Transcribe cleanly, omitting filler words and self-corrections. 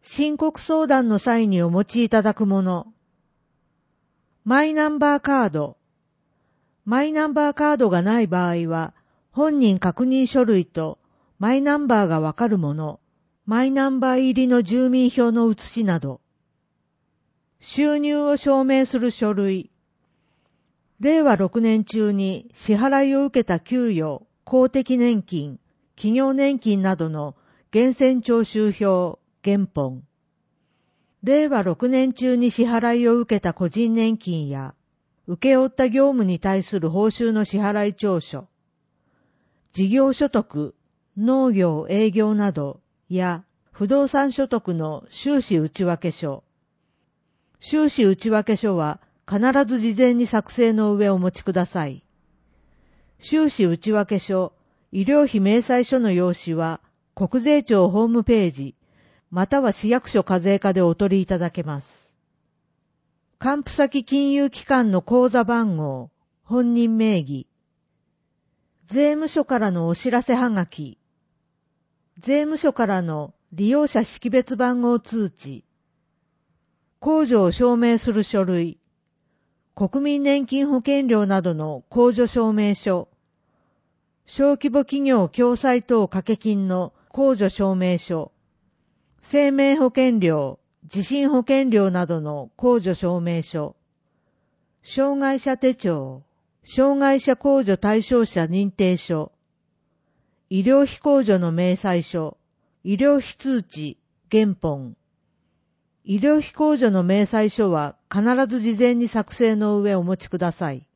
申告相談の際にお持ちいただくもの。マイナンバーカード。マイナンバーカードがない場合は、本人確認書類とマイナンバーがわかるもの、マイナンバー入りの住民票の写しなど。収入を証明する書類。令和6年中に支払いを受けた給与、公的年金、企業年金などの源泉徴収票、原本。令和6年中に支払いを受けた個人年金や、請け負った業務に対する報酬の支払い調書。事業所得、農業、営業などや不動産所得の収支内訳書。収支内訳書は必ず事前に作成の上お持ちください。収支内訳書、医療費明細書の用紙は国税庁ホームページ、または市役所課税課でお取りいただけます。還付先金融機関の口座番号、本人名義。税務署からのお知らせはがき。税務署からの利用者識別番号通知。控除を証明する書類。国民年金保険料などの控除証明書。小規模企業共済等掛け金の控除証明書。生命保険料、地震保険料などの控除証明書。障害者手帳、障害者控除対象者認定書。医療費控除の明細書、医療費通知、原本。医療費控除の明細書は必ず事前に作成の上お持ちください。